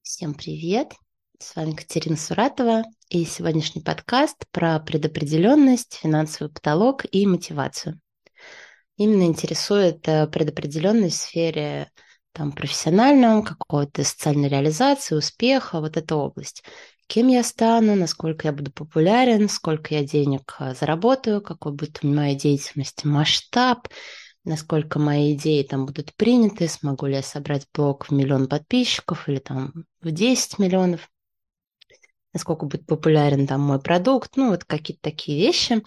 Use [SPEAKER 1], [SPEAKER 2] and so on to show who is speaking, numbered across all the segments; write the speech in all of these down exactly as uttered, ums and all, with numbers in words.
[SPEAKER 1] Всем привет! С вами Катерина Суратова и сегодняшний подкаст про предопределенность, финансовый потолок и мотивацию. Именно интересует э, предопределенность в сфере там, профессиональном, какой-то социальной реализации, успеха, вот эта область. Кем я стану, насколько я буду популярен, сколько я денег э, заработаю, какой будет у моей деятельности масштаб, насколько мои идеи там будут приняты, смогу ли я собрать блог в миллион подписчиков или там в десять миллионов, насколько будет популярен там мой продукт, ну вот какие-то такие вещи.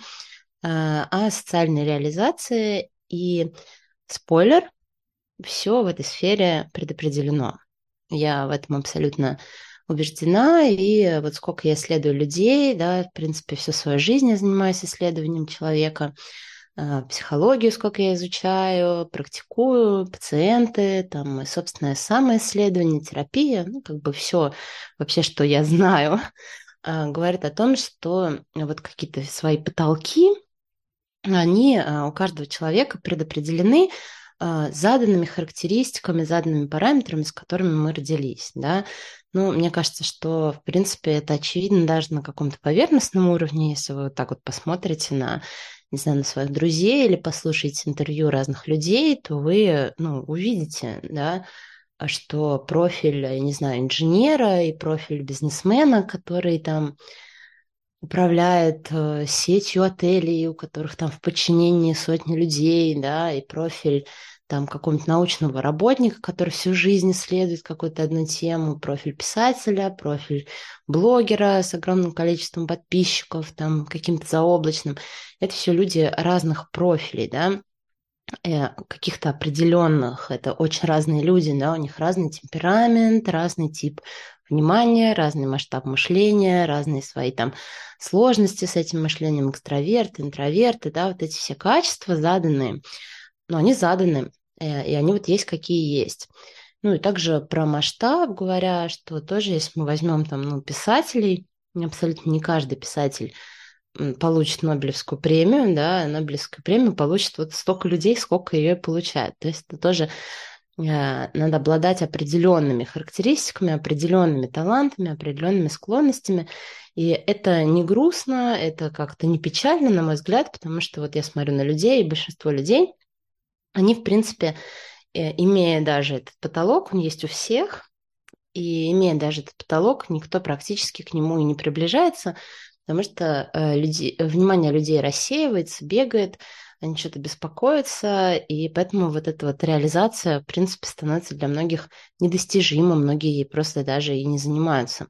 [SPEAKER 1] А а социальной реализации и спойлер, все в этой сфере предопределено. Я в этом абсолютно убеждена, и вот сколько я исследую людей, да, в принципе, всю свою жизнь я занимаюсь исследованием человека, а, психологию, сколько я изучаю, практикую, пациенты, там, и собственное самоисследование, терапия, ну, как бы все вообще, что я знаю, а, говорит о том, что вот какие-то свои потолки, они а, у каждого человека предопределены а, заданными характеристиками, заданными параметрами, с которыми мы родились, да. Ну, мне кажется, что, в принципе, это очевидно даже на каком-то поверхностном уровне, если вы вот так вот посмотрите на, не знаю, на своих друзей или послушаете интервью разных людей, то вы, ну, увидите, да, а что профиль, я не знаю, инженера и профиль бизнесмена, который там управляет э, сетью отелей, у которых там в подчинении сотни людей, да, и профиль там какого-нибудь научного работника, который всю жизнь исследует какую-то одну тему, профиль писателя, профиль блогера с огромным количеством подписчиков, там каким-то заоблачным. Это все люди разных профилей, да, э, каких-то определенных. Это очень разные люди, да, у них разный темперамент, разный тип внимания, разный масштаб мышления, разные свои там сложности с этим мышлением, экстраверты, интроверты, да, вот эти все качества заданные, но они заданы, э, и они вот есть какие есть. Ну и также про масштаб говоря, что тоже, если мы возьмем там, ну, писателей, абсолютно не каждый писатель м, получит Нобелевскую премию, да, Нобелевскую премию получит вот столько людей, сколько ее и получают. То есть это тоже э, надо обладать определенными характеристиками, определенными талантами, определенными склонностями. И это не грустно, это как-то не печально, на мой взгляд, потому что вот я смотрю на людей, и большинство людей, они, в принципе, э, имея даже этот потолок, он есть у всех, и имея даже этот потолок, никто практически к нему и не приближается, потому что э, люди, внимание людей рассеивается, бегает, они что-то беспокоятся, и поэтому вот эта вот реализация, в принципе, становится для многих недостижима, многие ей просто даже и не занимаются.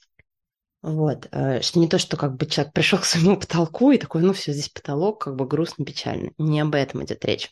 [SPEAKER 1] Вот, э, что не то, что как бы человек пришел к своему потолку и такой, ну все, здесь потолок, как бы грустно, печально. Не об этом идет речь.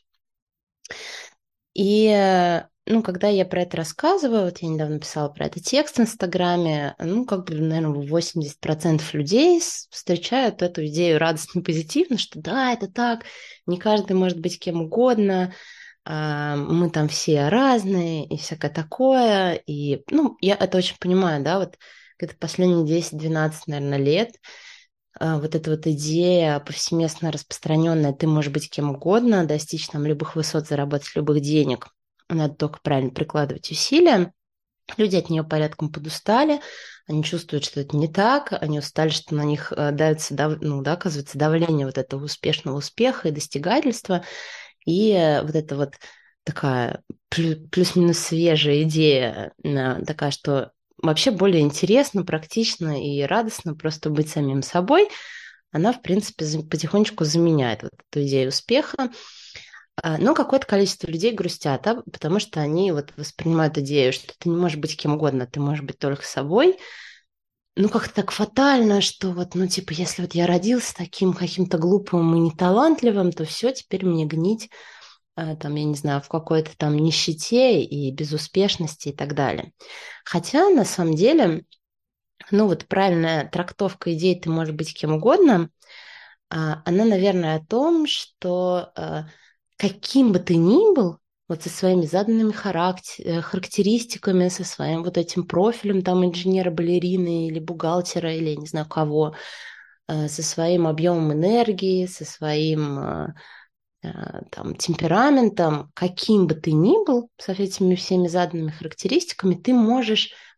[SPEAKER 1] И, э, ну, когда я про это рассказываю, вот я недавно писала про это текст в Инстаграме, ну, как бы, наверное, восемьдесят процентов людей с- встречают эту идею радостно и позитивно, что да, это так, не каждый может быть кем угодно, а, мы там все разные и всякое такое. И, ну, я это очень понимаю, да, вот это последние десять-двенадцать, наверное, лет, а, вот эта вот идея повсеместно распространенная, ты можешь быть кем угодно, достичь там любых высот, заработать любых денег, надо только правильно прикладывать усилия. Люди от нее порядком подустали, они чувствуют, что это не так, они устали, что на них э, давится, дав- ну, да, оказывается, давление вот этого успешного успеха и достигательства, и э, вот это вот такая плю- плюс-минус свежая идея, э, такая, что вообще более интересно, практично и радостно просто быть самим собой, она, в принципе, за- потихонечку заменяет вот эту идею успеха. А, Но какое-то количество людей грустят, а, потому что они вот воспринимают идею, что ты не можешь быть кем угодно, ты можешь быть только собой. Ну, как-то так фатально, что вот, ну, типа, если вот я родился таким каким-то глупым и неталантливым, то все, теперь мне гнить, а, там, я не знаю, в какой-то там нищете и безуспешности и так далее. Хотя, на самом деле, ну, вот правильная трактовка идеи «ты можешь быть кем угодно», а, она, наверное, о том, что а, каким бы ты ни был, вот со своими заданными характер- э, характеристиками, со своим вот этим профилем там инженера, балерины или бухгалтера, или я не знаю кого, э, со своим объемом энергии, со своим а, а, там, темпераментом, каким бы ты ни был, со этими всеми заданными характеристиками, ты можешь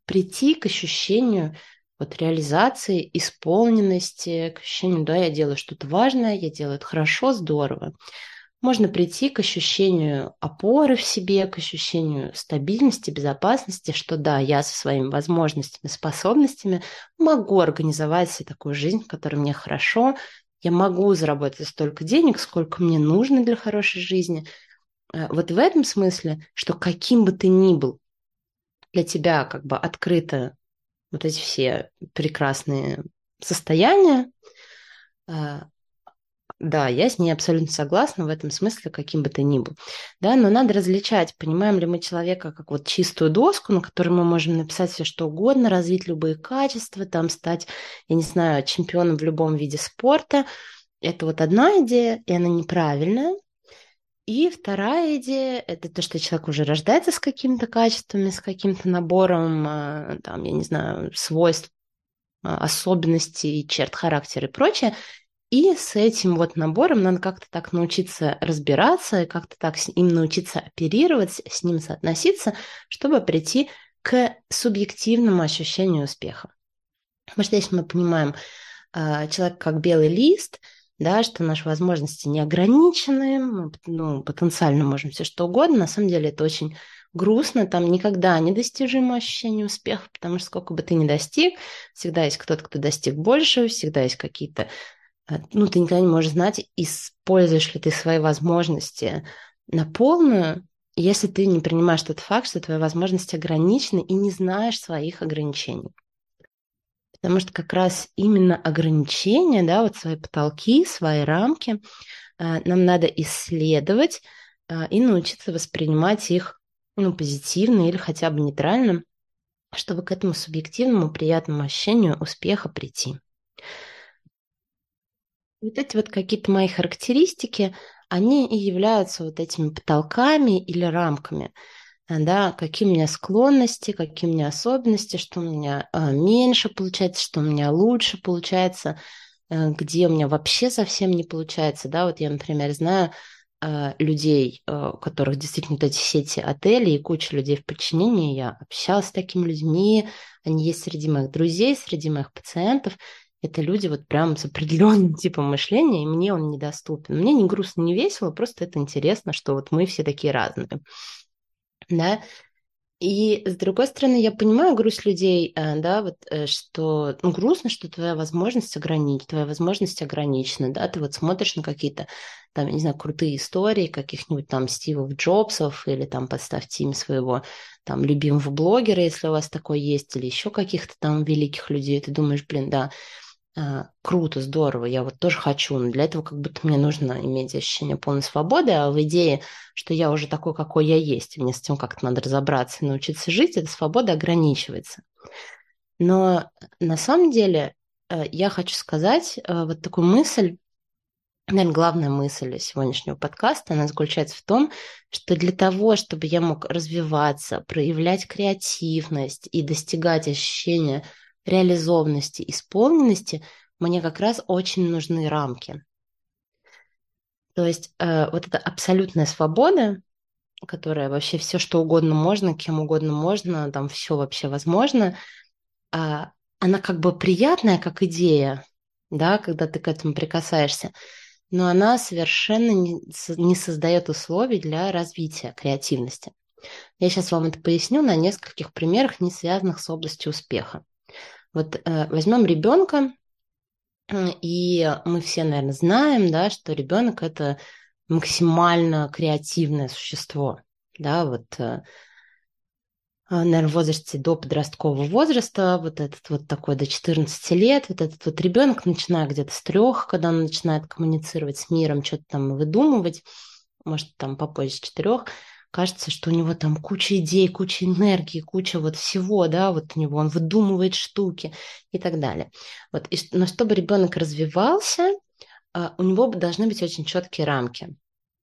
[SPEAKER 1] прийти к ощущению вот реализации, исполненности, к ощущению, да, я делаю что-то важное, я делаю это хорошо, здорово. Можно прийти к ощущению опоры в себе, к ощущению стабильности, безопасности, что да, я со своими возможностями, способностями могу организовать себе такую жизнь, в которой мне хорошо, я могу заработать столько денег, сколько мне нужно для хорошей жизни. Э, Вот в этом смысле, что каким бы ты ни был, для тебя как бы открыты вот эти все прекрасные состояния, э, да, я с ней абсолютно согласна в этом смысле, каким бы ты ни был. Да, но надо различать, понимаем ли мы человека как вот чистую доску, на которой мы можем написать все что угодно, развить любые качества, там стать, я не знаю, чемпионом в любом виде спорта. Это вот одна идея, и она неправильная. И вторая идея – это то, что человек уже рождается с какими-то качествами, с каким-то набором, а, там, я не знаю, свойств, а, особенностей, черт характера и прочее. И с этим вот набором надо как-то так научиться разбираться, и как-то так с ним научиться оперировать, с ним соотноситься, чтобы прийти к субъективному ощущению успеха. Потому что если мы понимаем а, человек как белый лист, да, что наши возможности не ограничены, мы, ну, потенциально можем все что угодно, на самом деле это очень грустно, там никогда недостижимо ощущение успеха, потому что сколько бы ты ни достиг, всегда есть кто-то, кто достиг больше, всегда есть какие-то а, ну, ты никогда не можешь знать, используешь ли ты свои возможности на полную, если ты не принимаешь тот факт, что твои возможности ограничены и не знаешь своих ограничений. Потому что как раз именно ограничения, да, вот свои потолки, свои рамки, а, нам надо исследовать а, и научиться воспринимать их, ну, позитивно или хотя бы нейтрально, чтобы к этому субъективному приятному ощущению успеха прийти. Вот эти вот какие-то мои характеристики, они и являются вот этими потолками или рамками, а, да, какие у меня склонности, какие у меня особенности, что у меня а, меньше получается, что у меня лучше получается, а, где у меня вообще совсем не получается, да, вот я, например, знаю а, людей, а, у которых действительно вот эти сети отелей и куча людей в подчинении, я общалась с такими людьми, они есть среди моих друзей, среди моих пациентов, это люди вот прям с определенным типом мышления, и мне он недоступен. Мне не грустно, не весело, просто это интересно, что вот мы все такие разные, да. И с другой стороны, я понимаю грусть людей, э, да, вот, э, что, ну, грустно, что твоя возможность ограничена, твоя возможность ограничена, да, ты вот смотришь на какие-то, там, я не знаю, крутые истории каких-нибудь там Стивов Джобсов или там подставьте имя своего там любимого блогера, если у вас такой есть, или еще каких-то там великих людей, ты думаешь, блин, да, а, круто, здорово, я вот тоже хочу, но для этого как будто мне нужно иметь ощущение полной свободы, а в идее, что я уже такой, какой я есть, и мне с этим как-то надо разобраться и научиться жить, эта свобода ограничивается. Но на самом деле э, я хочу сказать э, вот такую мысль, наверное, главная мысль сегодняшнего подкаста, она заключается в том, что для того, чтобы я мог развиваться, проявлять креативность и достигать ощущения реализованности, исполненности, мне как раз очень нужны рамки. То есть э, вот эта абсолютная свобода, которая вообще все что угодно можно, кем угодно можно, там все вообще возможно, а, она как бы приятная как идея, да, когда ты к этому прикасаешься, но она совершенно не, со- не создает условий для развития креативности. Я сейчас вам это поясню на нескольких примерах, не связанных с областью успеха. Вот э, возьмем ребенка, э, и мы все, наверное, знаем, да, что ребенок это максимально креативное существо. Да, вот, э, а, наверное, в возрасте до подросткового возраста, вот этот вот такой до четырнадцати лет, вот этот вот ребенок, начиная где-то с трех, когда он начинает коммуницировать с миром, что-то там выдумывать, может, там попозже четырех, кажется, что у него там куча идей, куча энергии, куча вот всего, да, вот у него он выдумывает штуки и так далее. Вот, и, ш- но чтобы ребенок развивался, а, у него должны быть очень четкие рамки.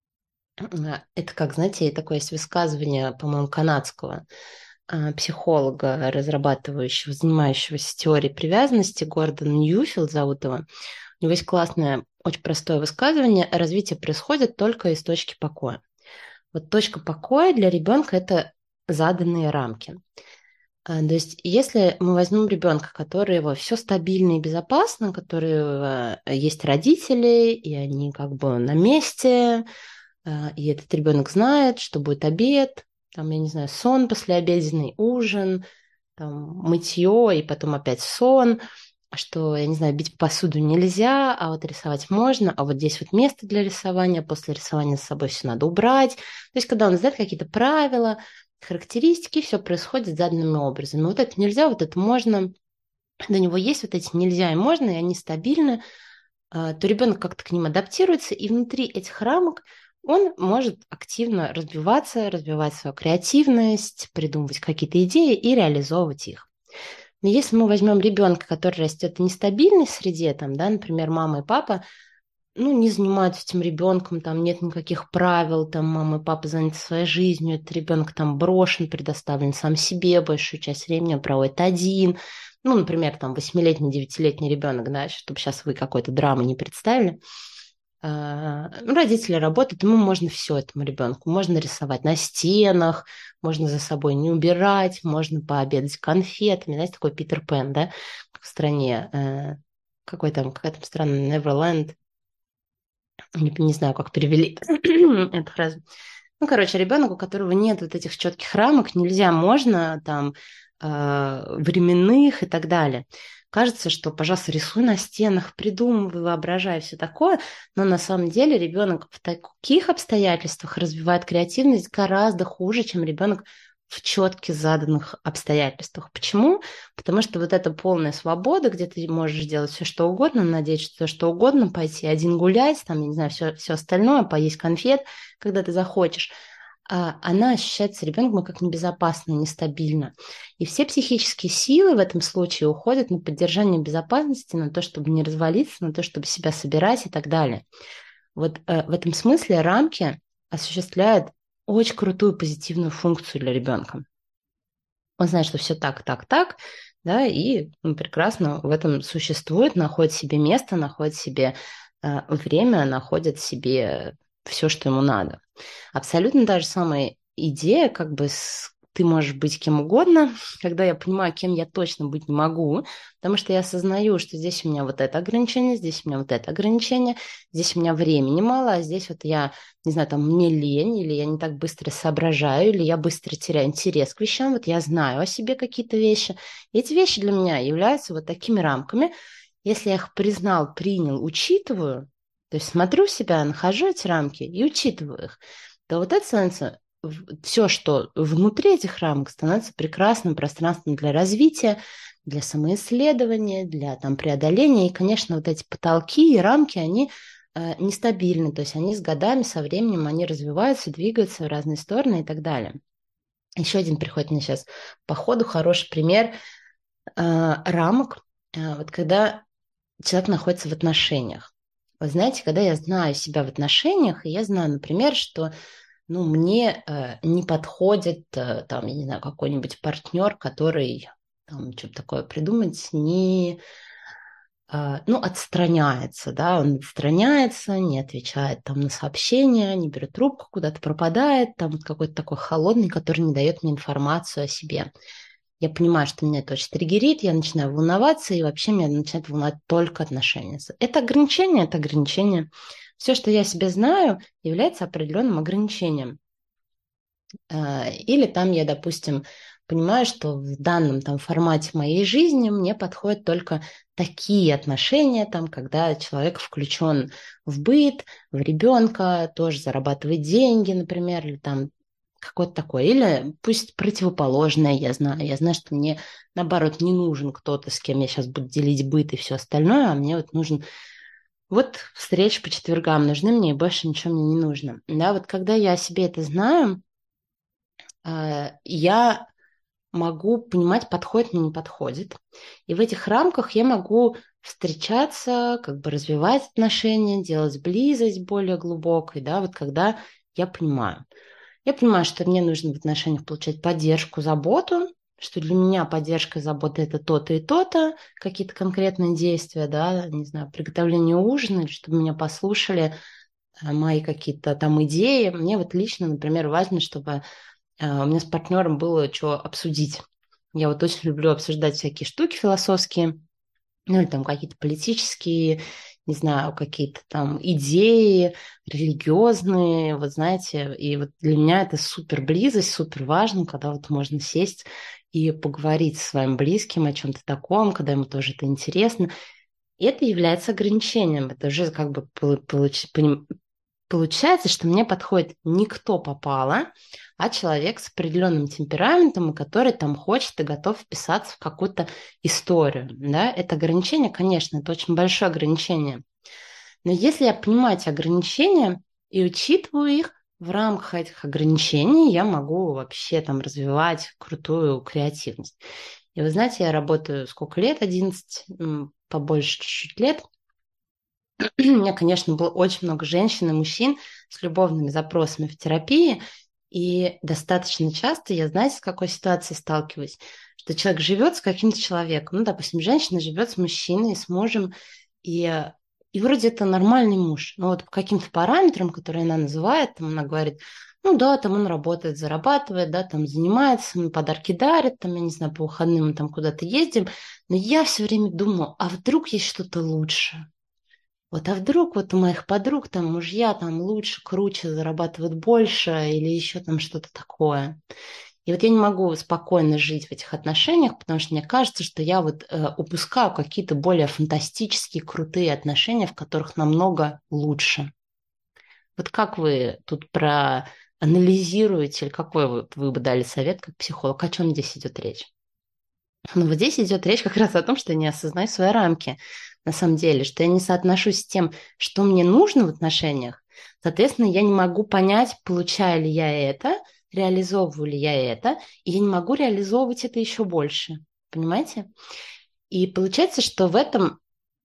[SPEAKER 1] А, Это как, знаете, такое есть высказывание, по-моему, канадского а, психолога, разрабатывающего, занимающегося теорией привязанности, Гордон Ньюфилд зовут его. У него есть классное, очень простое высказывание: развитие происходит только из точки покоя. Вот точка покоя для ребенка – это заданные рамки. А, То есть, если мы возьмем ребенка, который его все стабильно и безопасно, у которого э, есть родители, и они как бы на месте, а, и этот ребенок знает, что будет обед, там, я не знаю, сон послеобеденный, ужин, там, мытье, и потом опять сон, что, я не знаю, бить посуду нельзя, а вот рисовать можно, а вот здесь вот место для рисования, после рисования с собой все надо убрать. То есть, когда он знает какие-то правила, характеристики, все происходит заданным образом. Вот это нельзя, вот это можно, до него есть вот эти нельзя и можно, и они стабильны, а, то ребенок как-то к ним адаптируется, и внутри этих рамок он может активно развиваться, развивать свою креативность, придумывать какие-то идеи и реализовывать их. Но если мы возьмем ребенка, который растет в нестабильной среде, там, да, например, мама и папа, ну, не занимаются этим ребенком, там нет никаких правил, там мама и папа заняты своей жизнью, этот ребенок там брошен, предоставлен сам себе, большую часть времени он проводит один. Ну, например, там восьмилетний, девятилетний ребенок, да, чтобы сейчас вы какой-то драмы не представили. А, ну, родители работают, ему можно все этому ребенку. Можно рисовать на стенах, можно за собой не убирать, можно пообедать конфетами. Знаете, такой Питер Пен, да, в стране, э, какой там, какая там страна, Неверленд, не, не знаю, как перевели эту фразу. Ну, короче, ребенок, у которого нет вот этих четких рамок, нельзя, можно там э, временных и так далее. Кажется, что, пожалуйста, рисуй на стенах, придумывай, воображай, все такое, но на самом деле ребенок в таких обстоятельствах развивает креативность гораздо хуже, чем ребенок в четко заданных обстоятельствах. Почему? Потому что вот эта полная свобода, где ты можешь делать все, что угодно, надеяться, что что угодно, пойти один гулять, там, я не знаю, все, все остальное, поесть конфет, когда ты захочешь, а, она ощущается ребенком как небезопасно, нестабильно. И все психические силы в этом случае уходят на поддержание безопасности, на то, чтобы не развалиться, на то, чтобы себя собирать и так далее. Вот э, в этом смысле рамки осуществляют очень крутую позитивную функцию для ребенка. Он знает, что все так, так, так, да, и он прекрасно в этом существует, находит себе место, находит себе э, время, находит себе все, что ему надо. Абсолютно та же самая идея, как бы с ты можешь быть кем угодно, когда я понимаю, кем я точно быть не могу, потому что я осознаю, что здесь у меня вот это ограничение, здесь у меня вот это ограничение, здесь у меня времени мало, а здесь вот я, не знаю, там мне лень, или я не так быстро соображаю, или я быстро теряю интерес к вещам, вот я знаю о себе какие-то вещи. И эти вещи для меня являются вот такими рамками. Если я их признал, принял, учитываю, то есть смотрю себя, нахожу эти рамки и учитываю их, то вот это становится все, что внутри этих рамок, становится прекрасным пространством для развития, для самоисследования, для там, преодоления. И, конечно, вот эти потолки и рамки, они э, нестабильны, то есть они с годами, со временем, они развиваются, двигаются в разные стороны и так далее. Еще один приходит мне сейчас по ходу хороший пример э, рамок. Э, вот когда человек находится в отношениях. Вы знаете, когда я знаю себя в отношениях, и я знаю, например, что ну, мне э, не подходит, э, там, я не знаю, какой-нибудь партнер, который там что-то такое придумать, не, э, ну, отстраняется, да, он отстраняется, не отвечает там на сообщения, не берет трубку, куда-то пропадает, там вот какой-то такой холодный, который не дает мне информацию о себе. Я понимаю, что меня это очень триггерит, я начинаю волноваться, и вообще меня начинает волновать только отношения. Это ограничение, это ограничение. Все, что я себе знаю, является определенным ограничением. А, Или там я, допустим, понимаю, что в данном там формате моей жизни мне подходят только такие отношения, там, когда человек включен в быт, в ребенка, тоже зарабатывает деньги, например, или там какое-то такое. Или пусть противоположное, я знаю. Я знаю, что мне, наоборот, не нужен кто-то, с кем я сейчас буду делить быт и все остальное, а мне вот нужен вот встречи по четвергам нужны мне, и больше ничего мне не нужно. Да, вот когда я о себе это знаю, а, я могу понимать, подходит мне, не подходит. И в этих рамках я могу встречаться, как бы развивать отношения, делать близость более глубокой, да, вот когда я понимаю. Я понимаю, что мне нужно в отношениях получать поддержку, заботу, что для меня поддержка и забота это то-то и то-то, какие-то конкретные действия, да, не знаю, приготовление ужина, или чтобы меня послушали, э, мои какие-то там идеи. Мне вот лично, например, важно, чтобы э, у меня с партнером было что обсудить. Я вот очень люблю обсуждать всякие штуки философские, ну или там какие-то политические, не знаю, какие-то там идеи религиозные, вот знаете, и вот для меня это супер близость, супер важно, когда вот можно сесть и поговорить со своим близким о чем-то таком, когда ему тоже это интересно. И это является ограничением. Это уже как бы получ- поним- получается, что мне подходит не кто попало, а человек с определенным темпераментом, и который там хочет и готов вписаться в какую-то историю. Да? Это ограничение, конечно, это очень большое ограничение. Но если я понимаю эти ограничения и учитываю их, в рамках этих ограничений я могу вообще там развивать крутую креативность. И вы знаете, я работаю сколько лет? одиннадцать, м, побольше чуть-чуть лет. У меня, конечно, было очень много женщин и мужчин с любовными запросами в терапии, и достаточно часто я, знаете, с какой ситуацией сталкиваюсь, что человек живет с каким-то человеком, ну, допустим, женщина живет с мужчиной, с мужем, и, и вроде это нормальный муж, но вот по каким-то параметрам, которые она называет, там она говорит, ну да, там он работает, зарабатывает, да, там занимается, он подарки дарит, там, я не знаю, по выходным мы там куда-то ездим, но я все время думаю, а вдруг есть что-то лучше? Вот, а вдруг вот у моих подруг там мужья там лучше, круче, зарабатывают больше или еще там что-то такое. И вот я не могу спокойно жить в этих отношениях, потому что мне кажется, что я вот э, упускаю какие-то более фантастические, крутые отношения, в которых намного лучше. Вот как вы тут проанализируете, или какой вы, вы бы дали совет как психолог, о чем здесь идет речь? Ну, вот здесь идет речь как раз о том, что я не осознаю свои рамки, на самом деле, что я не соотношусь с тем, что мне нужно в отношениях. Соответственно, я не могу понять, получаю ли я это, реализовываю ли я это, и я не могу реализовывать это еще больше. Понимаете? И получается, что в этом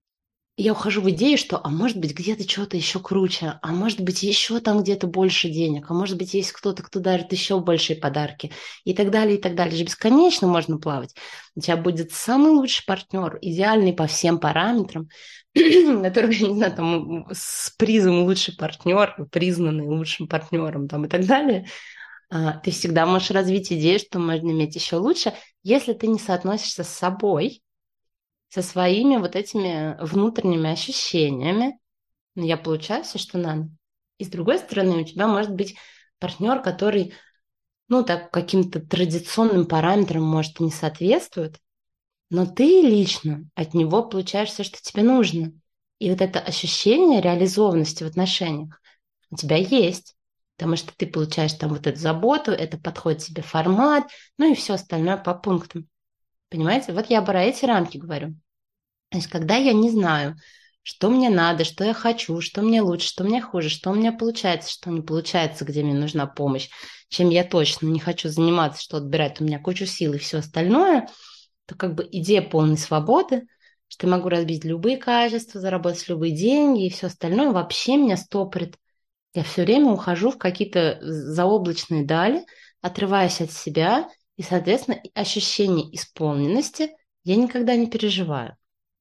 [SPEAKER 1] я ухожу в идею, что, а может быть, где-то что-то еще круче, а может быть, еще там где-то больше денег, а может быть, есть кто-то, кто дарит еще большие подарки, и так далее, и так далее. Же бесконечно можно плавать. У тебя будет самый лучший партнер, идеальный по всем параметрам, который, я не знаю, там, с призом лучший партнер, признанный лучшим партнером, там, и так далее. А, Ты всегда можешь развить идею, что можно иметь еще лучше, если ты не соотносишься с собой, со своими вот этими внутренними ощущениями. Но я получаю все, что надо. И с другой стороны, у тебя может быть партнер, который, ну, так, каким-то традиционным параметрам, может, и не соответствует, но ты лично от него получаешь все, что тебе нужно. И вот это ощущение реализованности в отношениях у тебя есть. Потому что ты получаешь там вот эту заботу, это подходит тебе формат, ну и все остальное по пунктам. Понимаете? Вот я про эти рамки говорю. То есть, когда я не знаю, что мне надо, что я хочу, что мне лучше, что мне хуже, что у меня получается, что не получается, где мне нужна помощь, чем я точно не хочу заниматься, что отбирает у меня кучу сил и все остальное, то как бы идея полной свободы, что я могу разбить любые качества, заработать любые деньги и все остальное вообще меня стопорит. Я все время ухожу в какие-то заоблачные дали, отрываясь от себя, и, соответственно, ощущение исполненности я никогда не переживаю.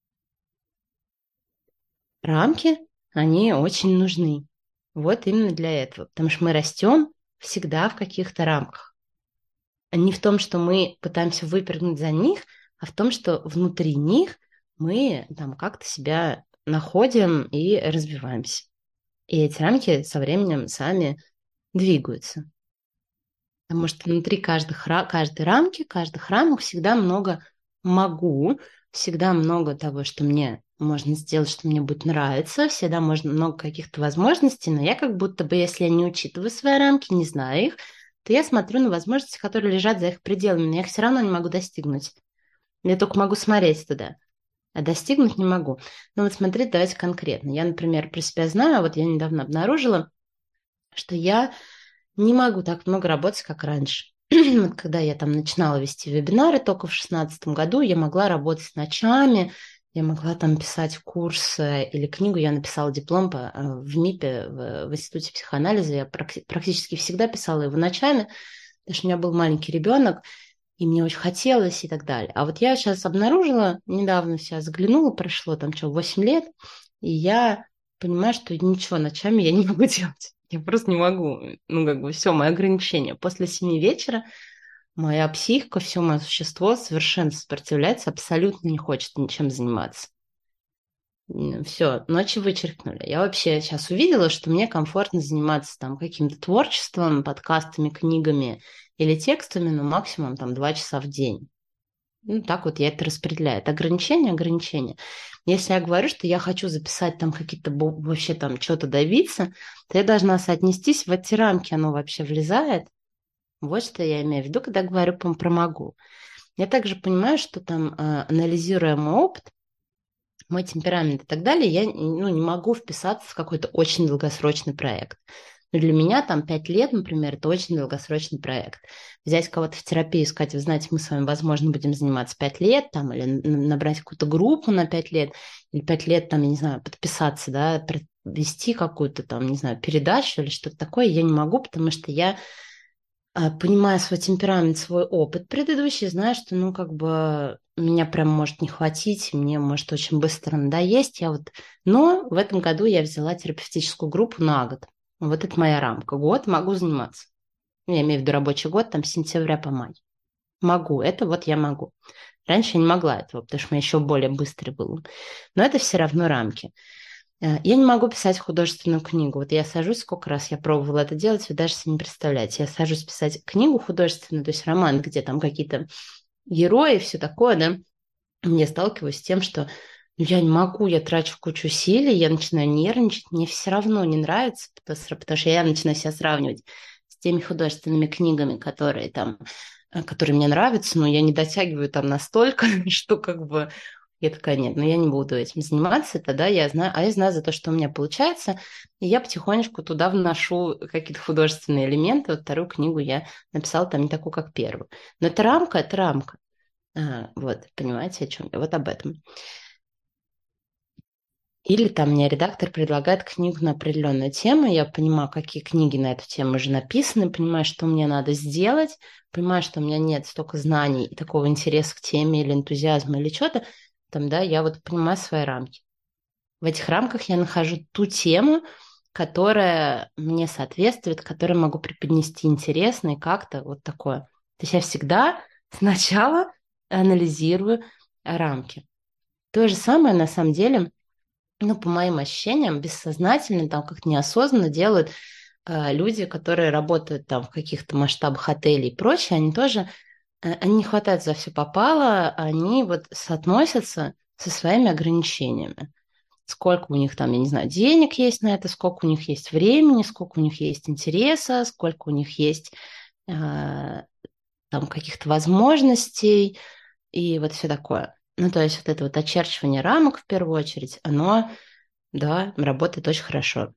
[SPEAKER 1] Рамки, они очень нужны. Вот именно для этого. Потому что мы растем всегда в каких-то рамках. А не в том, что мы пытаемся выпрыгнуть за них, а в том, что внутри них мы там как-то себя находим и развиваемся. И эти рамки со временем сами двигаются. Потому что внутри каждых, ра- каждой рамки, каждых рамок всегда много могу, всегда много того, что мне можно сделать, что мне будет нравиться, всегда можно много каких-то возможностей, но я как будто бы, если я не учитываю свои рамки, не знаю их, то я смотрю на возможности, которые лежат за их пределами, но я их все равно не могу достигнуть. Я только могу смотреть туда, а достигнуть не могу. Ну вот смотрите, давайте конкретно. Я, например, про себя знаю, вот я недавно обнаружила, что я не могу так много работать, как раньше. Вот когда я там начинала вести вебинары только в шестнадцатом году, я могла работать ночами, я могла там писать курс э, или книгу, я написала диплом по, э, в МИПе, в, в Институте психоанализа, я практи- практически всегда писала его ночами, потому что у меня был маленький ребенок, и мне очень хотелось и так далее. А вот я сейчас обнаружила, недавно себя заглянула, прошло там что, восемь лет, и я понимаю, что ничего ночами я не могу делать. Я просто не могу. Ну, как бы все, мои ограничения. После семи вечера Моя психика, все мое существо совершенно сопротивляется, абсолютно не хочет ничем заниматься. Все, ночи вычеркнули. Я вообще сейчас увидела, что мне комфортно заниматься там каким-то творчеством, подкастами, книгами или текстами, ну, максимум там два часа в день. Ну, так вот я это распределяю. Это ограничение, ограничение. Если я говорю, что я хочу записать там какие-то бу- вообще там что-то добиться, то я должна соотнестись, в эти рамки оно вообще влезает. Вот что я имею в виду, когда говорю про про могу. Я также понимаю, что там, э, анализируя мой опыт, мой темперамент и так далее, я ну, не могу вписаться в какой-то очень долгосрочный проект. Но для меня там пять лет, например, это очень долгосрочный проект. Взять кого-то в терапию и сказать, вы знаете, мы с вами, возможно, будем заниматься пять лет, там, или н- набрать какую-то группу на пять лет, или пять лет, там, я не знаю, подписаться, да, вести какую-то там, не знаю, передачу или что-то такое, я не могу, потому что я, а, понимая свой темперамент, свой опыт предыдущий, знаю, что, ну, как бы меня прям может не хватить, мне может очень быстро надоесть. Я вот... Но в этом году я взяла терапевтическую группу на год. Вот это моя рамка. Год могу заниматься. Ну, я имею в виду рабочий год, там, с сентября по май. Могу, это вот я могу. Раньше я не могла этого, потому что у меня еще более быстрый был. Но это все равно рамки. Э, Я не могу писать художественную книгу. Вот я сажусь, сколько раз я пробовала это делать, вы даже себе не представляете. Я сажусь писать книгу художественную, то есть роман, где там какие-то герои, все такое, да. Я сталкиваюсь с тем, что ну, я не могу, я трачу кучу усилий, я начинаю нервничать, мне все равно не нравится, потому что потому что я начинаю себя сравнивать с теми художественными книгами, которые там, э, которые мне нравятся, но я не дотягиваю там настолько, что как бы я такая, нет, ну я не буду этим заниматься, тогда я знаю, а я знаю за то, что у меня получается, и я потихонечку туда вношу какие-то художественные элементы. Вот вторую книгу я написала там не такую, как первую. Но это рамка, это рамка. А, вот, понимаете, о чем я? Вот об этом. Или там мне редактор предлагает книгу на определенную тему, я понимаю, какие книги на эту тему уже написаны, понимаю, что мне надо сделать, понимаю, что у меня нет столько знаний и такого интереса к теме или энтузиазма или что-то, там, да, я вот понимаю свои рамки. В этих рамках я нахожу ту тему, которая мне соответствует, которую могу преподнести интересно и как-то вот такое. То есть я всегда сначала анализирую рамки. То же самое на самом деле, ну, по моим ощущениям, бессознательно, там как-то неосознанно делают э, люди, которые работают там в каких-то масштабах отелей и прочее, они тоже, э, они не хватают за все попало, они вот соотносятся со своими ограничениями. Сколько у них там, я не знаю, денег есть на это, сколько у них есть времени, сколько у них есть интереса, сколько у них есть э, там каких-то возможностей и вот все такое. Ну, то есть вот это вот очерчивание рамок в первую очередь, оно, да, работает очень хорошо.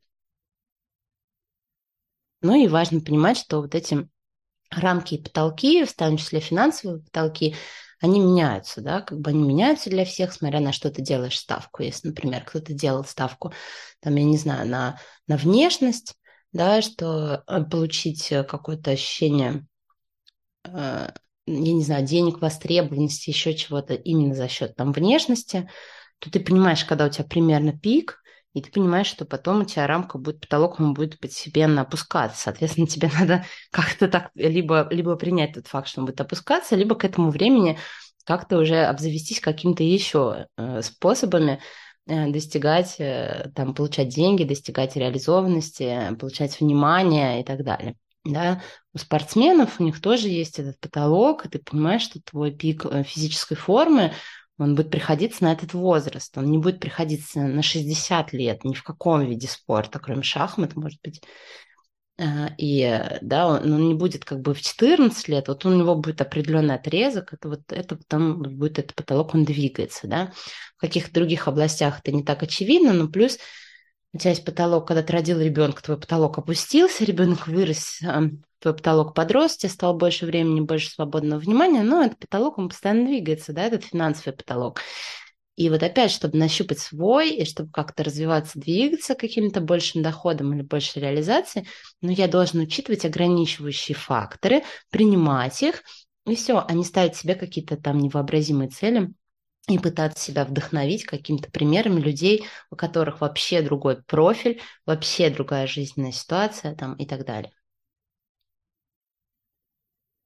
[SPEAKER 1] Ну и важно понимать, что вот эти рамки и потолки, в том числе финансовые потолки, они меняются, да, как бы они меняются для всех, смотря на что ты делаешь ставку. Если, например, кто-то делал ставку, там, я не знаю, на, на внешность, да, что э, получить э, какое-то ощущение, э, я не знаю, денег, востребованности, еще чего-то именно за счет там внешности, то ты понимаешь, когда у тебя примерно пик, и ты понимаешь, что потом у тебя рамка будет, потолок, он будет постепенно опускаться. Соответственно, тебе надо как-то так либо, либо принять тот факт, что он будет опускаться, либо к этому времени как-то уже обзавестись какими-то еще э, способами э, достигать, э, там, получать деньги, достигать реализованности, э, получать внимание и так далее. Да, у спортсменов у них тоже есть этот потолок, и ты понимаешь, что твой пик э, физической формы, он будет приходиться на этот возраст, он не будет приходиться на шестьдесят лет, ни в каком виде спорта, кроме шахмат, может быть. А, И э, да, он, он не будет как бы в четырнадцать лет, вот у него будет определенный отрезок, это вот это там вот будет этот потолок, он двигается, да. В каких-то других областях это не так очевидно, но плюс у тебя есть потолок, когда ты родил ребенка, твой потолок опустился, ребенок вырос, а, твой потолок подрос, тебе стало больше времени, больше свободного внимания, но этот потолок, он постоянно двигается, да, этот финансовый потолок. И вот опять, чтобы нащупать свой, и чтобы как-то развиваться, двигаться к каким-то большим доходом или большей реализации, ну, я должен учитывать ограничивающие факторы, принимать их, и все, а не ставить себе какие-то там невообразимые цели и пытаться себя вдохновить какими-то примерами людей, у которых вообще другой профиль, вообще другая жизненная ситуация там и так далее.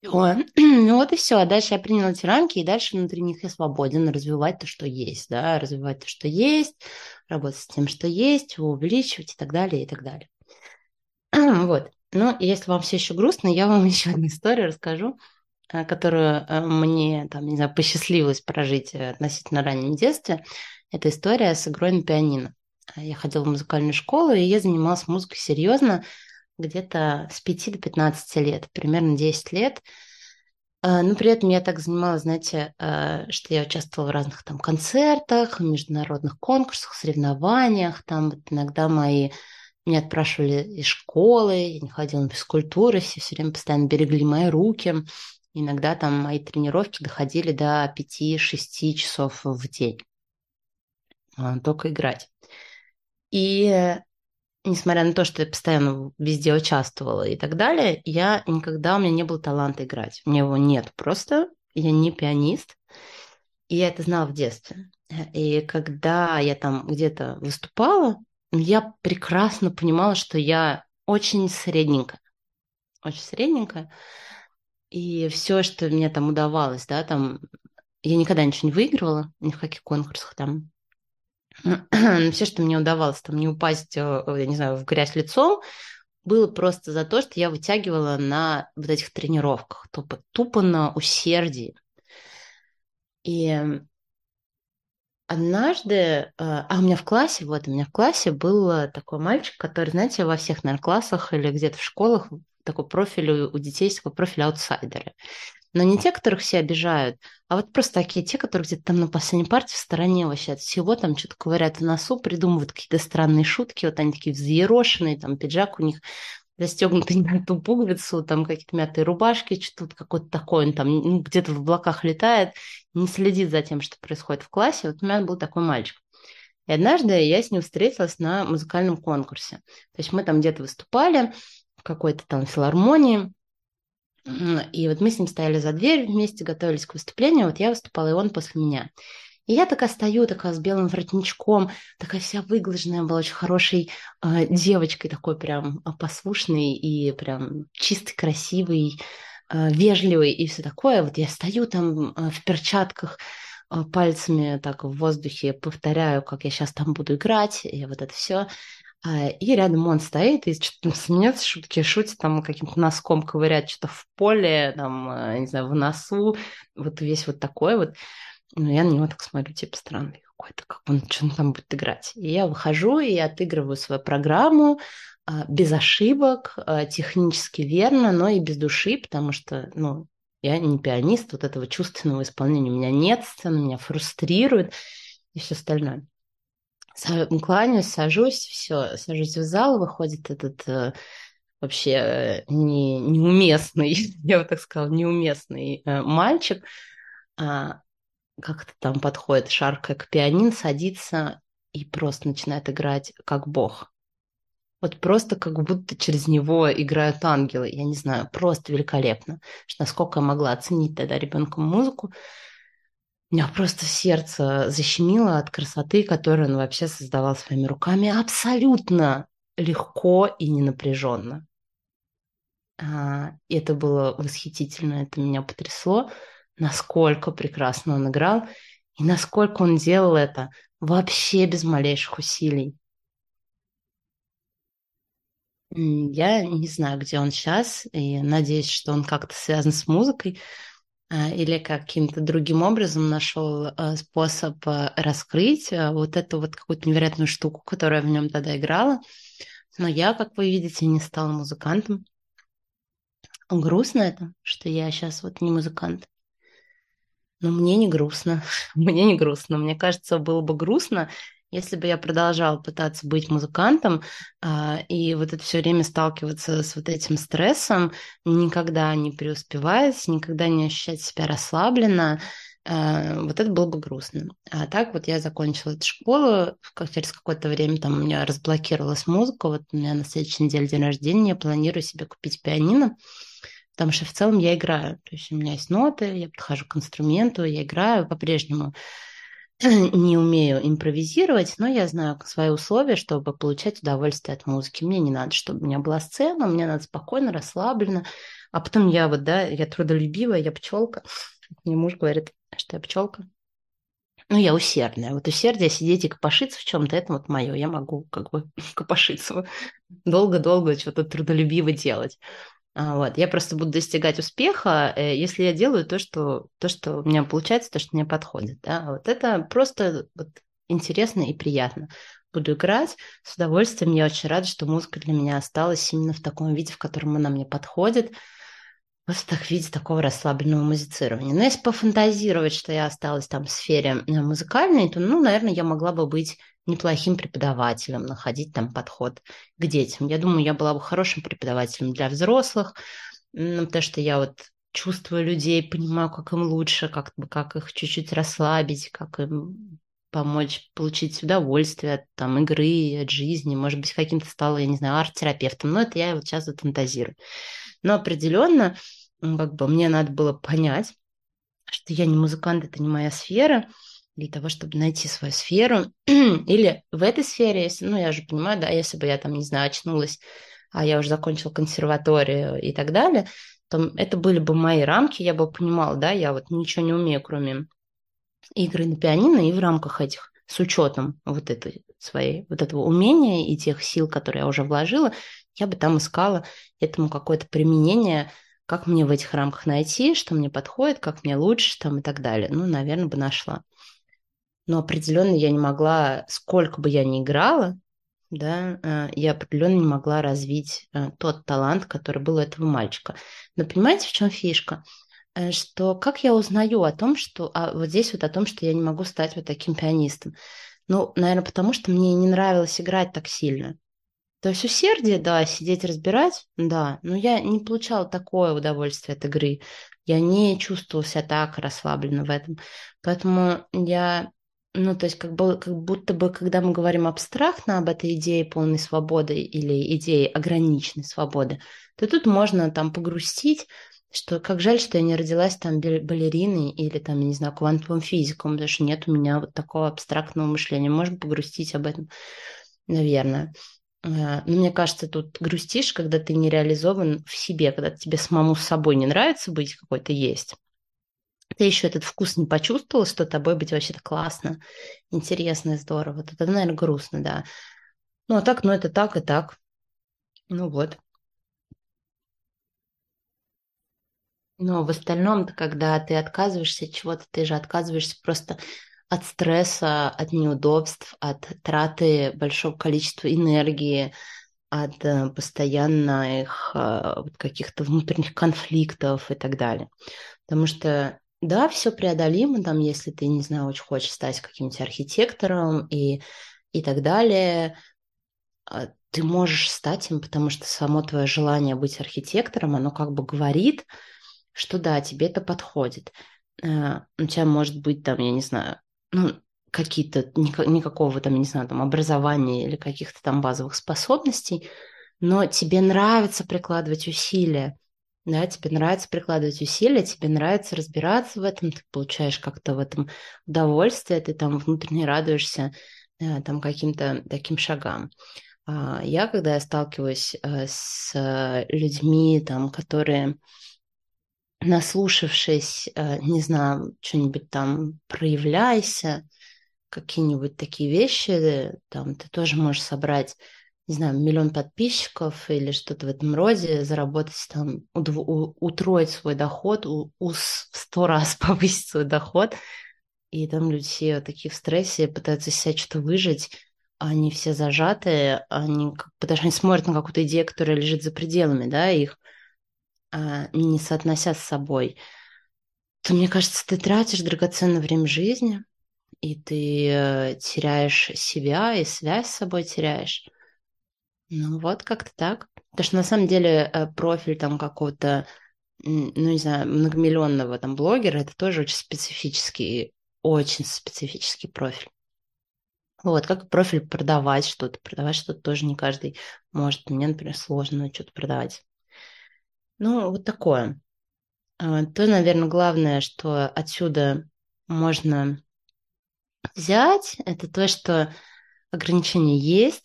[SPEAKER 1] Ой, ну вот и все. А дальше я приняла эти рамки, и дальше внутри них я свободен развивать то, что есть, да, развивать то, что есть, работать с тем, что есть, его увеличивать и так далее, и так далее. Вот. Ну, и если вам все еще грустно, я вам еще одну историю расскажу, э, которую э, мне, там, не знаю, посчастливилось прожить э, относительно раннем детстве. Это история с игрой на пианино. А Я ходила в музыкальную школу, и я занималась музыкой серьезно где-то с пяти до пятнадцати лет, примерно десять лет. А, Но при этом я так занималась, знаете, э, что я участвовала в разных там концертах, международных конкурсах, соревнованиях. Там вот иногда мои меня отпрашивали из школы, я не ходила на физкультуру, все все время постоянно берегли мои руки. Иногда там мои тренировки доходили до пяти-шести часов в день, а, только играть. И э, несмотря на то, что я постоянно везде участвовала и так далее, я никогда, у меня не было таланта играть. У меня его нет просто, я не пианист, и я это знала в детстве. И когда я там где-то выступала, я прекрасно понимала, что я очень средненькая, очень средненькая. И все, что мне там удавалось, да, там, я никогда ничего не выигрывала, ни в каких конкурсах там. Все, что мне удавалось, там, не упасть, э, я не знаю, в грязь лицом, было просто за то, что я вытягивала на вот этих тренировках, тупо, тупо на усердии. И однажды, э, а у меня в классе, вот у меня в классе был э, такой мальчик, который, знаете, во всех, наверное, классах или где-то в школах такой профиль у у детей есть такой профиль аутсайдеры. Но не те, которых все обижают, а вот просто такие, те, которые где-то там на последней партии в стороне вообще от всего, там что-то ковыряют в носу, придумывают какие-то странные шутки, вот они такие взъерошенные, там пиджак у них застегнутый на ту пуговицу, там какие-то мятые рубашки, что-то какое-то такое, он там ну, где-то в облаках летает, не следит за тем, что происходит в классе. Вот у меня был такой мальчик. И однажды я с ним встретилась на музыкальном конкурсе. То есть мы там где-то выступали в какой-то там филармонии, и вот мы с ним стояли за дверью вместе, готовились к выступлению. Вот я выступала, и он после меня. И я такая стою, такая с белым воротничком, такая вся выглаженная была, очень хорошей э, девочкой, такой прям э, послушной и прям чистой, красивой, э, вежливой и все такое. Вот я стою там э, в перчатках, э, пальцами так в воздухе повторяю, как я сейчас там буду играть, и вот это все. А, И рядом он стоит и что-то там смеется, шутки шутит, там каким-то носком ковыряет что-то в поле, там, э, не знаю, в носу, вот весь вот такой вот. Ну, я на него так смотрю, типа, странный какой-то, как он, что он там будет играть. И я выхожу и отыгрываю свою программу а, без ошибок, а, технически верно, но и без души, потому что, ну, я не пианист, вот этого чувственного исполнения у меня нет, сцена меня фрустрирует и все остальное. Са- Кланяюсь, сажусь, все, сажусь в зал, выходит этот э, вообще э, не, неуместный, я бы так сказала, неуместный э, мальчик, а, как-то там подходит, шаркая к пианино, садится и просто начинает играть как бог. Вот просто как будто через него играют ангелы. Я не знаю, просто великолепно. Что насколько я могла оценить тогда ребенком музыку, у меня просто сердце защемило от красоты, которую он вообще создавал своими руками абсолютно легко и ненапряженно. А, и это было восхитительно, это меня потрясло, насколько прекрасно он играл и насколько он делал это вообще без малейших усилий. М, Я не знаю, где он сейчас, и надеюсь, что он как-то связан с музыкой а, или каким-то другим образом нашел а, способ а, раскрыть а, вот эту вот какую-то невероятную штуку, которая в нем тогда играла. Но я, как вы видите, не стала музыкантом. Грустно это, что я сейчас вот не музыкант. Но мне не грустно. Мне не грустно. Мне кажется, было бы грустно, если бы я продолжала пытаться быть музыкантом, а, и вот это все время сталкиваться с вот этим стрессом, никогда не преуспевать, никогда не ощущать себя расслабленно. А, вот это было бы грустно. А так вот я закончила эту школу, как через какое-то время там у меня разблокировалась музыка, вот у меня на следующей неделе день рождения, я планирую себе купить пианино, потому что в целом я играю. То есть у меня есть ноты, я подхожу к инструменту, я играю по-прежнему. Не умею импровизировать, но я знаю свои условия, чтобы получать удовольствие от музыки. Мне не надо, чтобы у меня была сцена, мне надо спокойно, расслабленно, А потом я вот, да, я трудолюбивая, я пчелка. Мне муж говорит, что я пчелка. Ну, я усердная. Вот усердие сидеть и копошиться в чем-то, это вот мое. Я могу как бы копошиться долго-долго, что-то трудолюбиво делать. А, вот. Я просто буду достигать успеха, э, если я делаю то, что, то, что у меня получается, то, что мне подходит. Да? Вот это просто вот интересно и приятно. Буду играть с удовольствием. Я очень рада, что музыка для меня осталась именно в таком виде, в котором она мне подходит. Вот в так виде такого расслабленного музицирования. Но если пофантазировать, что я осталась там в сфере э, музыкальной, то, ну, наверное, я могла бы быть неплохим преподавателем, находить там подход к детям. Я думаю, я была бы хорошим преподавателем для взрослых, м, потому что я вот чувствую людей, понимаю, как им лучше, как, бы- как их чуть-чуть расслабить, как им помочь получить удовольствие от там, игры, от жизни. Может быть, каким-то стала, я не знаю, арт-терапевтом. Но это я вот сейчас вот фантазирую. Но определенно, м, как бы мне надо было понять, что я не музыкант, это не моя сфера, для того, чтобы найти свою сферу. Или в этой сфере, если, ну, я же понимаю, да, если бы я там, не знаю, очнулась, а я уже закончила консерваторию и так далее, то это были бы мои рамки, я бы понимала, да, я вот ничего не умею, кроме игры на пианино, и в рамках этих, с учетом вот этой своей, вот этого умения и тех сил, которые я уже вложила, я бы там искала этому какое-то применение, как мне в этих рамках найти, что мне подходит, как мне лучше там и так далее. Ну, наверное, бы нашла. Но определенно я не могла, сколько бы я ни играла, да, э, я определенно не могла развить э, тот талант, который был у этого мальчика. Но понимаете, в чем фишка? Э, Что как я узнаю о том, что а вот здесь вот о том, что я не могу стать вот таким пианистом? Ну, наверное, потому что мне не нравилось играть так сильно. То есть усердие, да, сидеть разбирать, да, но я не получала такое удовольствие от игры. Я не чувствовала себя так расслабленно в этом. Поэтому я, ну, то есть как бы, как будто бы, когда мы говорим абстрактно об этой идее полной свободы или идее ограниченной свободы, то тут можно там погрустить, что как жаль, что я не родилась там бал- балериной или там, я не знаю, квантовым физиком, потому что нет у меня вот такого абстрактного мышления. Можно погрустить об этом, наверное. А, Ну, мне кажется, тут грустишь, когда ты не реализован в себе, когда тебе самому с собой не нравится быть какой-то есть. Ты еще этот вкус не почувствовал, что тобой быть вообще-то классно, интересно и здорово. Вот это, наверное, грустно, да. Ну, а так, ну, это так и так. Ну, вот. Но в остальном, когда ты отказываешься от чего-то, ты же отказываешься просто от стресса, от неудобств, от траты большого количества энергии, от э, постоянных э, вот каких-то внутренних конфликтов и так далее. Потому что, да, все преодолимо, там, если ты, не знаю, очень хочешь стать каким-нибудь архитектором и, и так далее, а, ты можешь стать им, потому что само твое желание быть архитектором, оно как бы говорит, что да, тебе это подходит. Э, У тебя может быть там, я не знаю, ну, какие-то, ника- никакого там, я не знаю, там образования или каких-то там базовых способностей, но тебе нравится прикладывать усилия, да, тебе нравится прикладывать усилия, тебе нравится разбираться в этом, ты получаешь как-то в этом удовольствие, ты там внутренне радуешься э, там каким-то таким шагам. А Я, когда я сталкиваюсь э, с э, людьми, там, которые, наслушавшись, э, не знаю, что-нибудь там проявляйся, какие-нибудь такие вещи, э, там ты тоже можешь собрать, не знаю, миллион подписчиков или что-то в этом роде, заработать там, удв- у- утроить свой доход, у, у с- в сто раз повысить свой доход, и там люди все такие в стрессе, пытаются из себя что-то выжить, а они все зажатые, они, как- потому что они смотрят на какую-то идею, которая лежит за пределами, да, их, а, не соотнося с собой, то, мне кажется, ты тратишь драгоценное время жизни, и ты э, теряешь себя, и связь с собой теряешь. Ну вот как-то так. Потому что на самом деле э, профиль там какого-то, м, ну не знаю, многомиллионного там блогера, это тоже очень специфический, очень специфический профиль. Вот, как и профиль продавать что-то. Продавать что-то тоже не каждый может. Мне, например, сложно что-то продавать. Ну, вот такое. А, То, наверное, главное, что отсюда можно взять, это то, что ограничения есть,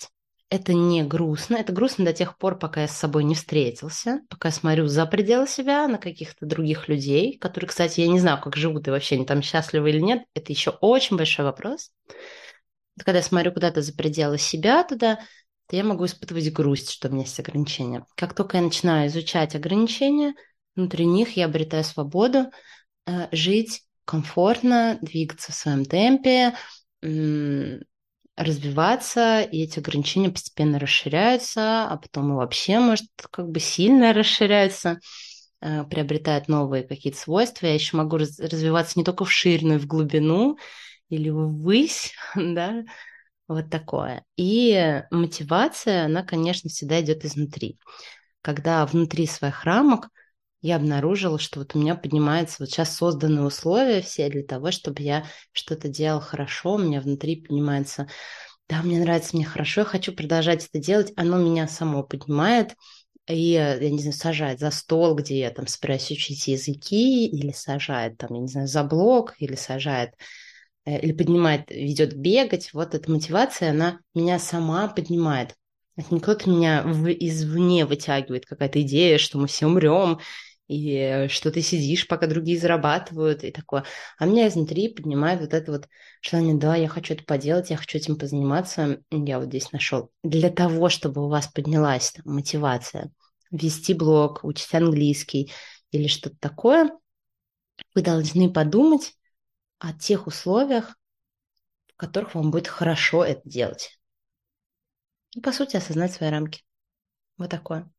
[SPEAKER 1] это не грустно. Это грустно до тех пор, пока я с собой не встретился, пока я смотрю за пределы себя на каких-то других людей, которые, кстати, я не знаю, как живут и вообще они там счастливы или нет. Это еще очень большой вопрос. Когда я смотрю куда-то за пределы себя туда, то я могу испытывать грусть, что у меня есть ограничения. Как только я начинаю изучать ограничения, внутри них я обретаю свободу э, жить комфортно, двигаться в своем темпе, м, развиваться, и эти ограничения постепенно расширяются, а потом и вообще, может, как бы сильно расширяются, э, приобретают новые какие-то свойства. Я еще могу раз- развиваться не только вширь, но и в глубину или ввысь, да, вот такое. И мотивация, она, конечно, всегда идет изнутри. Когда внутри своих рамок я обнаружила, что вот у меня поднимаются вот сейчас созданные условия все для того, чтобы я что-то делал хорошо, у меня внутри поднимается, да, мне нравится, мне хорошо, я хочу продолжать это делать, оно меня само поднимает, и, я не знаю, сажает за стол, где я там собираюсь учить языки, или сажает там, я не знаю, за блок, или сажает э, или поднимает, ведет бегать, вот эта мотивация, она меня сама поднимает. Это не кто-то меня в, извне вытягивает, какая-то идея, что мы все умрем, и э, что ты сидишь, пока другие зарабатывают, и такое. А меня изнутри поднимает вот это вот желание, да, я хочу это поделать, я хочу этим позаниматься, я вот здесь нашел. Для того, чтобы у вас поднялась там, мотивация вести блог, учить английский или что-то такое, вы должны подумать о тех условиях, в которых вам будет хорошо это делать. И, по сути, осознать свои рамки. Вот такое.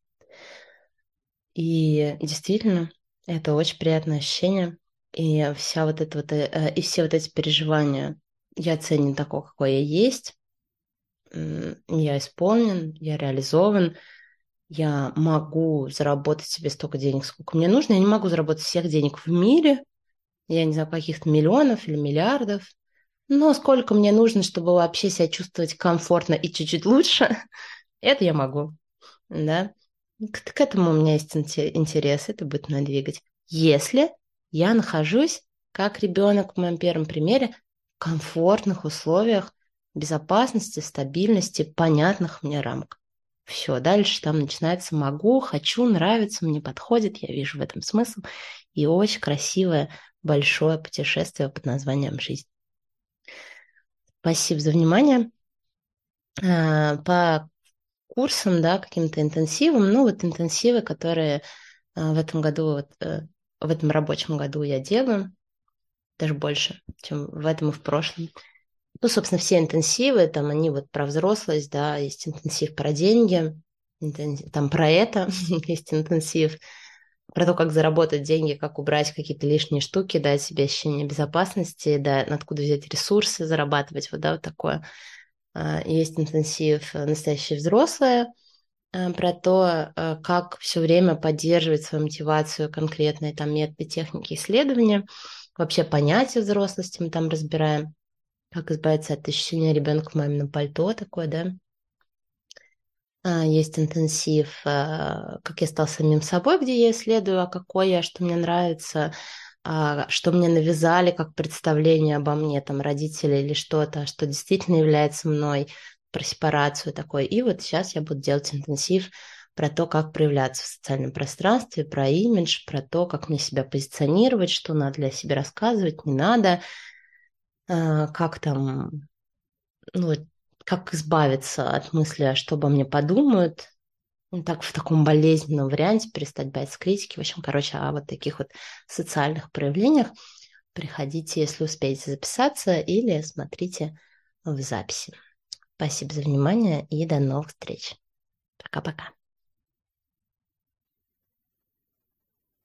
[SPEAKER 1] И действительно, это очень приятное ощущение. И вся вот эта вот, э, и все вот эти переживания я ценю такого, какой я есть. М, Я исполнен, я реализован, я могу заработать себе столько денег, сколько мне нужно. Я не могу заработать всех денег в мире, я не знаю, каких-то миллионов или миллиардов, но сколько мне нужно, чтобы вообще себя чувствовать комфортно и чуть-чуть лучше, это я могу, да. К, к этому у меня есть инте- интерес, это будет меня двигать. Если я нахожусь, как ребенок в моем первом примере, в комфортных условиях безопасности, стабильности, понятных мне рамок. Все, дальше там начинается могу, хочу, нравится, мне подходит, я вижу в этом смысл. И очень красивое большое путешествие под названием «Жизнь». Спасибо за внимание. А, По курсам, да, каким-то интенсивам, ну вот интенсивы, которые а, в этом году, вот, э, в этом рабочем году я делаю, даже больше, чем в этом и в прошлом. Ну, собственно, все интенсивы, там они вот про взрослость, да, есть интенсив про деньги, интенсив- там про это есть интенсив, про то, как заработать деньги, как убрать какие-то лишние штуки, дать себе ощущение безопасности, да, откуда взять ресурсы, зарабатывать, вот, да, вот такое. А, Есть интенсив э, «Настоящее взрослое», э, про то, э, как все время поддерживать свою мотивацию, конкретные там методы, техники исследования, вообще понятие взрослости мы там разбираем, как избавиться от ощущения ребенка в мамином пальто, такое, да. А, Есть интенсив, а, как я стал самим собой, где я исследую, а какой я, что мне нравится, а, что мне навязали как представление обо мне, там, родители или что-то, что действительно является мной, про сепарацию такой. И вот сейчас я буду делать интенсив про то, как проявляться в социальном пространстве, про имидж, про то, как мне себя позиционировать, что надо для себя рассказывать, не надо, а, как там, ну, вот, как избавиться от мысли, а что обо мне подумают, ну, так в таком болезненном варианте перестать бояться критики. В общем, короче, о вот таких вот социальных проявлениях приходите, если успеете записаться, или смотрите в записи. Спасибо за внимание и до новых встреч. Пока-пока.